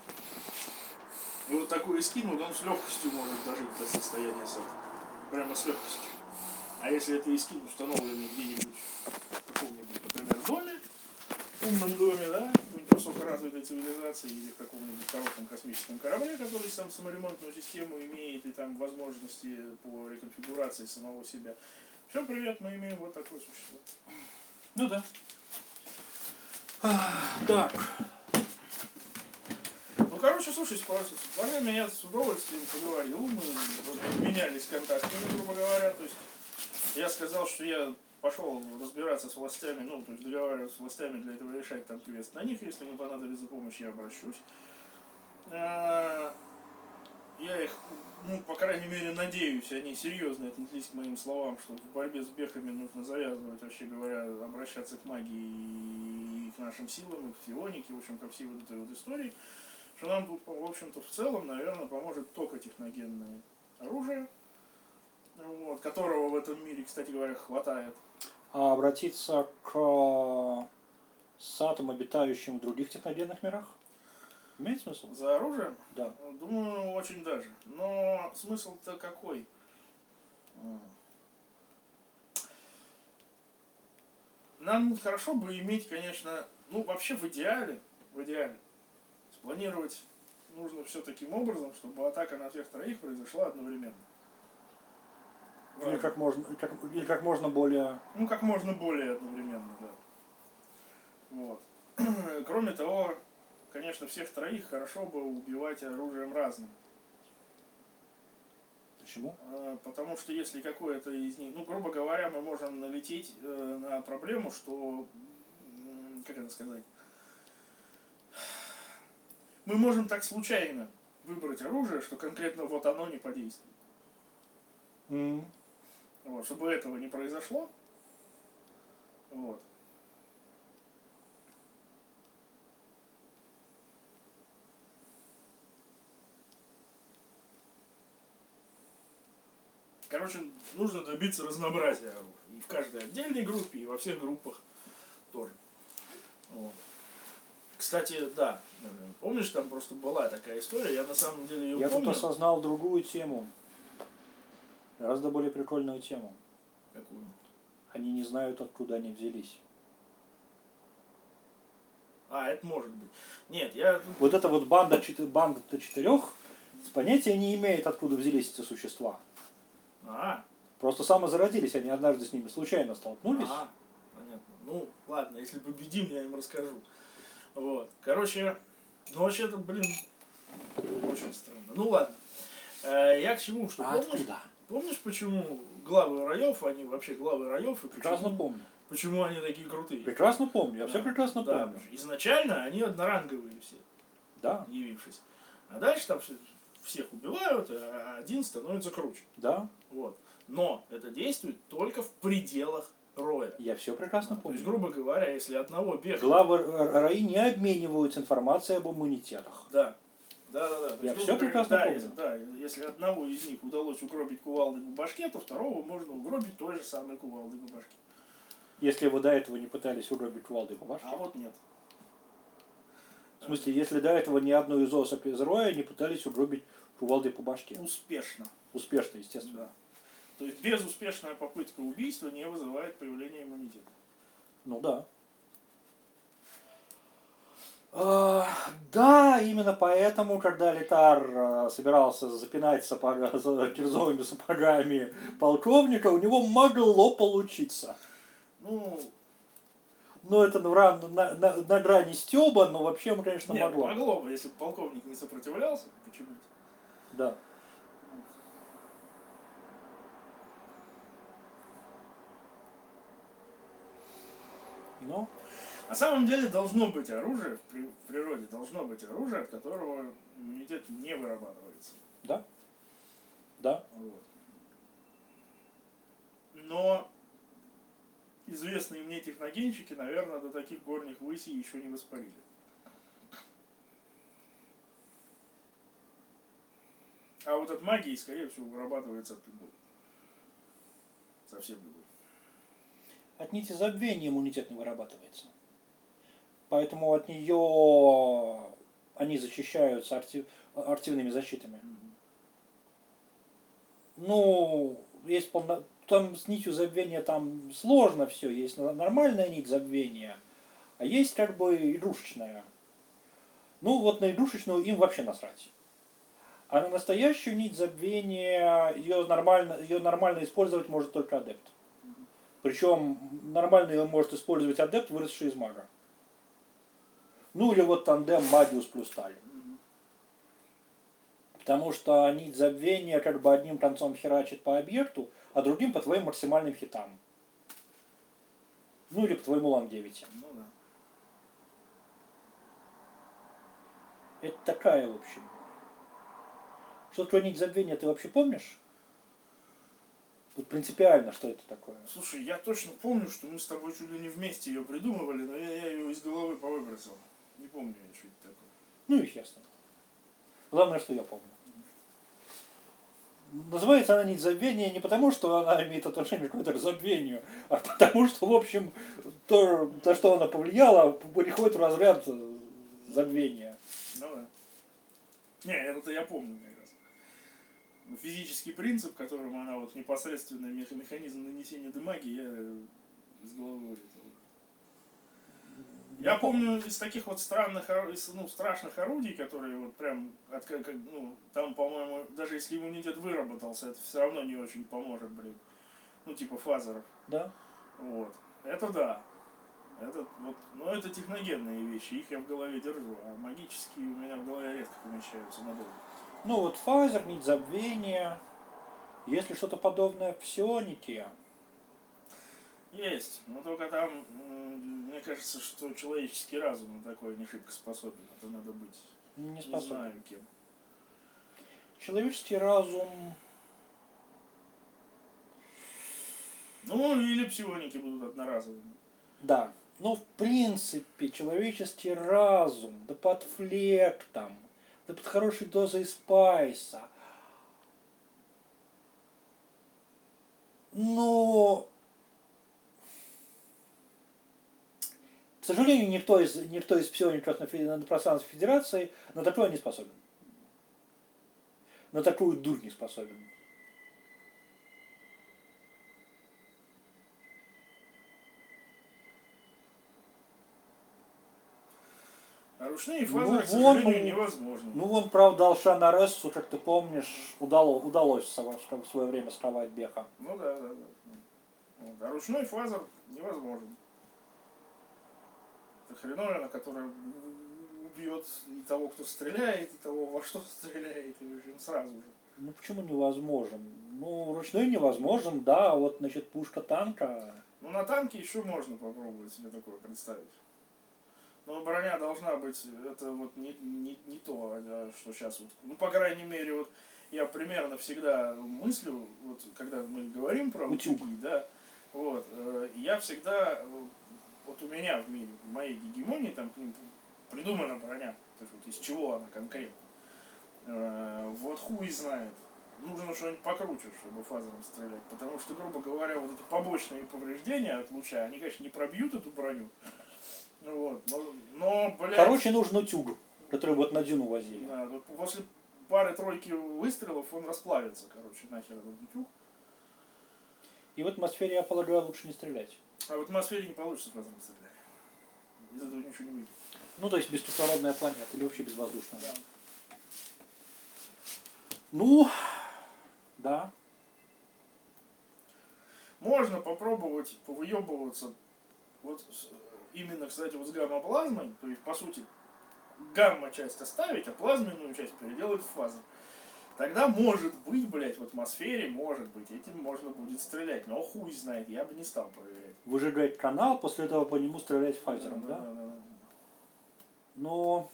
И вот такой скин, вот он с легкостью может дожить до состояния сета. Прямо с легкостью. А если это и скин установленный где-нибудь в каком-нибудь, например, доме, умном доме, да, какой-нибудь высокоразвитой цивилизации или в каком-нибудь коротком космическом корабле, который сам саморемонтную систему имеет и там возможности по реконфигурации самого себя. Все, привет, мы имеем вот такое существо. Ну да. Так. Ну, короче, слушай, с парнями я с удовольствием поговорил, мы менялись контактами, грубо говоря, то есть я сказал, что я пошел разбираться с властями, ну, то есть договариваться с властями для этого решать там квест на них, если мне понадобится помощь, я обращусь. Я их, ну, по крайней мере, надеюсь, они серьезно отнеслись к моим словам, что в борьбе с бехами нужно завязывать, вообще говоря, обращаться к магии и к нашим силам, и к псионике, в общем, ко всей вот этой вот истории. Что нам тут, в общем-то, в целом, наверное, поможет только техногенное оружие, вот, которого в этом мире, кстати говоря, хватает. А обратиться к сатам, обитающим в других техногенных мирах? Имеет смысл? За оружием? Да. Думаю, очень даже. Но смысл-то какой? Нам хорошо бы иметь, конечно, ну, вообще в идеале, спланировать нужно все таким образом, чтобы атака на всех троих произошла одновременно. Или как можно более... Ну, как можно более одновременно, да. Вот. Кроме того, конечно, всех троих хорошо бы убивать оружием разным. Почему? Потому что если какое-то из них, ну, грубо говоря, мы можем налететь на проблему, что, как это сказать, мы можем так случайно выбрать оружие, что конкретно вот оно не подействует. Вот, чтобы этого не произошло. Вот. Короче, нужно добиться разнообразия оружия. И в каждой отдельной группе, и во всех группах тоже. Вот. Кстати, да, помнишь, там просто была такая история, я на самом деле ее помню. Я тут осознал другую тему. Гораздо более прикольную тему. Какую? Они не знают, откуда они взялись. Это может быть. Нет, я... Вот эта вот банда 4 понятия не имеет, откуда взялись эти существа. Просто самозародились, они однажды с ними случайно столкнулись. Понятно. Ну, ладно, если победим, я им расскажу. Вот. Короче, ну вообще-то, блин, очень странно. Ну ладно. Я к чему, что помнишь, почему главы раев, они вообще главы раев, и прекрасно помню. Почему они такие крутые? Прекрасно помню, я все прекрасно помню. Изначально они одноранговые все, да, явившись. А дальше там всех убивают, а один становится круче. Да. Вот. Но это действует только в пределах роя. Я все прекрасно помню. То есть, грубо говоря, если одного бега... Главы раи не обмениваются информацией об иммунитетах. Да. Я все прекрасно помню. Да, если одного из них удалось угробить кувалдой по башке, то второго можно угробить той же самой кувалдой по башке. Если вы до этого не пытались угробить кувалдой по башке? А вот нет. В смысле, если до этого ни одну из особей из роя не пытались угробить кувалдой по башке? Успешно. Успешно, естественно. Да. То есть безуспешная попытка убийства не вызывает появления иммунитета. Ну да. Да, именно поэтому, когда Летар собирался запинать кирзовыми сапогами полковника, у него могло получиться. Ну, это на грани стёба, но вообще, конечно, нет, могло. Могло бы, если бы полковник не сопротивлялся, почему-то. Да. Ну? На самом деле должно быть оружие, в природе должно быть оружие, от которого иммунитет не вырабатывается. Да. Да. Вот. Но известно известные мне техногенщики, наверное, до таких горних высей еще не воспарили. А вот от магии, скорее всего, вырабатывается от любой. Совсем любой. От нити забвения иммунитет не вырабатывается. Поэтому от нее они защищаются активными защитами. Ну, есть там с нитью забвения там сложно все. Есть нормальная нить забвения, а есть как бы игрушечная. Ну, вот на игрушечную им вообще насрать. А на настоящую нить забвения ее нормально использовать может только адепт. Причем нормально ее может использовать адепт, выросший из мага. Ну или вот тандем Магиус плюс Таль. Потому что нить забвения как бы одним концом херачит по объекту, а другим по твоим максимальным хитам. Ну или по твоему лангевите. Ну да. Это такая, в общем. Что такое нить забвения, ты вообще помнишь? Вот принципиально, что это такое? Слушай, я точно помню, что мы с тобой чуть ли не вместе ее придумывали, но я ее из головы повыбросил. Не помню я, что это такое. Ну и ясно. Главное, что я помню. Называется она нить забвения не потому, что она имеет отношение к какому-то забвению, а потому что, в общем, то, на что она повлияла, переходит в разряд забвения. Ну да. Не, это я помню как раз. Физический принцип, которым она вот непосредственно механизм нанесения дамаги, я из головы вылетел. Я помню из таких вот странных, страшных орудий, которые вот прям, там, по-моему, даже если иммунитет выработался, это все равно не очень поможет, блин. Ну, типа фазеров. Да. Вот. Это да. Это, вот, но это техногенные вещи, их я в голове держу, а магические у меня в голове редко помещаются надолго. Ну вот фазер, нить забвения. Если что-то подобное, все не те. Есть, но только там, мне кажется, что человеческий разум на такое не шибко способен. Это надо быть, Не не способен. знаю кем. Человеческий разум... Ну, или псионики будут одноразовыми. Да. Но в принципе человеческий разум, да под флектом, да под хорошей дозой спайса. Но... К сожалению, никто из псиоников на пространстве Федерации на такое не способен. На такую дурь не способен. А ручные фазеры, к сожалению, невозможно. Ну вон, правда, Алшана Рессу, как ты помнишь, удалось в свое время сковать Беха. Ну да. Вот. А ручной фазер невозможен. Это хреновина, которая убьет и того, кто стреляет, и того, во что стреляет, и в общем, сразу же. Ну почему невозможен? Ну, ручной невозможен, да, а вот, значит, пушка танка. Ну, на танке еще можно попробовать себе такое представить. Но броня должна быть, это вот не то, что сейчас вот. Ну, по крайней мере, вот я примерно всегда мыслю, вот когда мы говорим про утюги, да, вот, я всегда, вот у меня в мире, в моей гегемонии, там к ним придумана броня, то есть вот из чего она конкретно. Вот хуй знает. Нужно что-нибудь покруче, чтобы фазером стрелять. Потому что, грубо говоря, вот эти побочные повреждения от луча, они, конечно, не пробьют эту броню. Вот, но блядь... Короче, нужен утюг, который вот на дюну возили. Да, вот после пары-тройки выстрелов он расплавится, короче, нахер этот утюг. И в атмосфере, я полагаю, лучше не стрелять. А в атмосфере не получится фазером стрелять. Из этого ничего не выйдет. Ну, то есть бескислородная планета или вообще безвоздушная. Да. Ну, да. Можно попробовать повыебываться вот именно, кстати, вот с гамма-плазмой, то есть, по сути, гамма-часть оставить, а плазменную часть переделать в фазу. Тогда, может быть, блядь, в атмосфере, может быть, этим можно будет стрелять. Но хуй знает, я бы не стал проверять. Выжигать канал, после этого по нему стрелять фазером, да? Да. Но...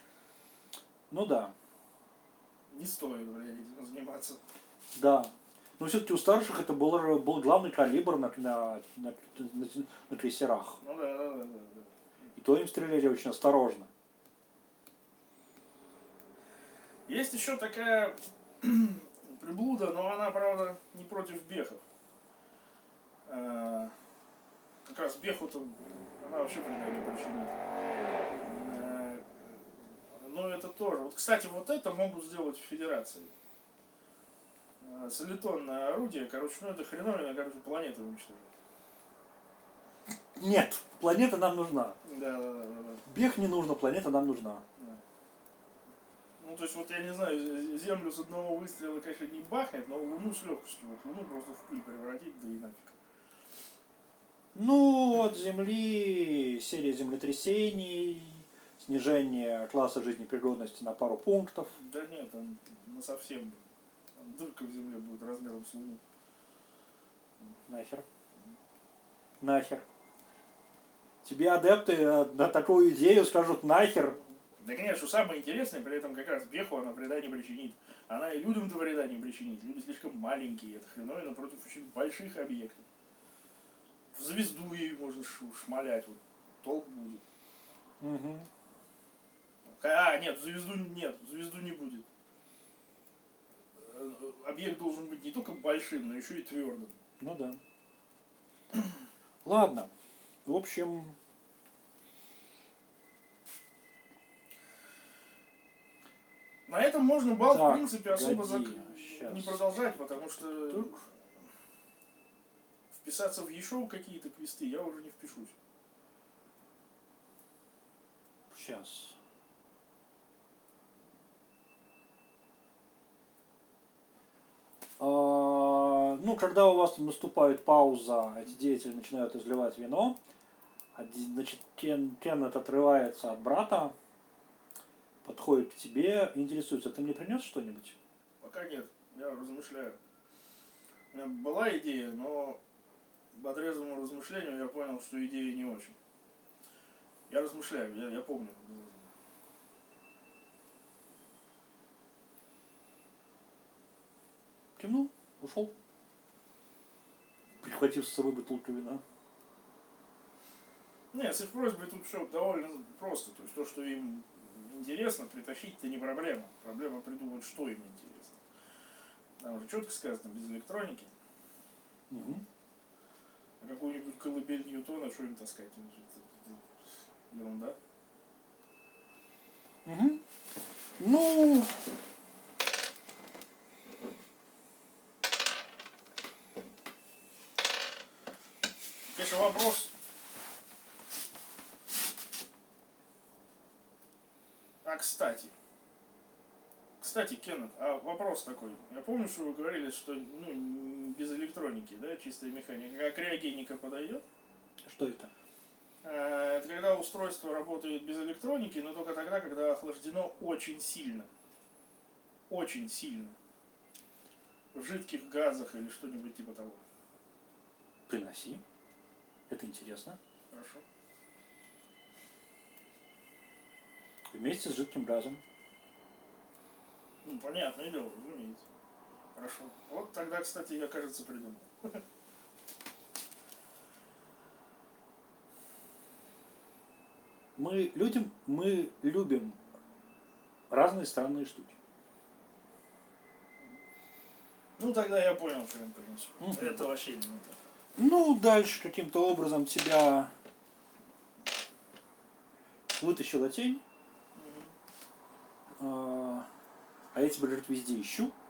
Ну да. Не стоит, блядь, этим заниматься. Да. Но все-таки у старших это был главный калибр на крейсерах. Ну да. И то им стреляли очень осторожно. Есть еще такая приблуда, но она, правда, не против бехов. Как раз беху-то она вообще вреда не причинит. Но это тоже. Вот, кстати, вот это могут сделать в Федерации. Солитонное орудие, короче, ну это хреновина, короче, планету уничтожит. Нет, планета нам нужна. Да. Бег не нужно, планета нам нужна. Да. Ну, то есть, вот я не знаю, Землю с одного выстрела, конечно, не бахнет, но Луну с легкостью. Вот Луну просто в пыль превратить, да и нафиг. Ну, от Земли серия землетрясений, снижение класса жизнепригодности на пару пунктов. Да нет, там на совсем. Там дырка в земле будет размером с Луну. Нахер. Тебе адепты на такую идею скажут нахер. Да, конечно, самое интересное, при этом как раз беху она вреда не причинит. Она и людям-то вреда не причинит. Люди слишком маленькие, это хреновина против очень больших объектов. В звезду ей можно шмалять, вот толк будет. Угу. Нет, в звезду не будет. Объект должен быть не только большим, но еще и твердым. Ну да. Ладно. В общем... На этом можно бал, так, в принципе, особо не Сейчас. продолжать, потому что Так. вписаться в еще какие-то квесты я уже не впишусь. Сейчас. Ну, когда у вас наступает пауза, эти деятели начинают изливать вино. Значит, Кеннет отрывается от брата, подходит к тебе и интересуется, ты мне принес что-нибудь? Пока нет, я размышляю. У меня была идея, но по трезвому размышлению я понял, что идея не очень. Я размышляю, я помню. Кивнул, ушел, прихватив с собой бутылку вина. Нет, с их просьбой тут все довольно просто. То есть то, что им интересно, притащить-то не проблема. Проблема придумать, что им интересно. Там уже четко сказано, без электроники. Угу. А какую-нибудь колыбель Ньютона, что им таскать? Ерунда. Угу. Ну... Конечно, вопрос. Кстати, Кеннет, а вопрос такой. Я помню, что вы говорили, что без электроники, да, чистая механика. А криогеника подойдет? Что это? Это когда устройство работает без электроники, но только тогда, когда охлаждено очень сильно. Очень сильно. В жидких газах или что-нибудь типа того. Приноси. Это интересно. Хорошо. Вместе с жидким газом. Ну, понятное дело, разумеется. Хорошо. Вот тогда, кстати, я, кажется, придумал. Мы любим разные странные штуки. Ну, тогда я понял, что им принесу. Это вообще не так. Ну, дальше каким-то образом тебя вытащила тень. А я тебя, говорит, везде ищу.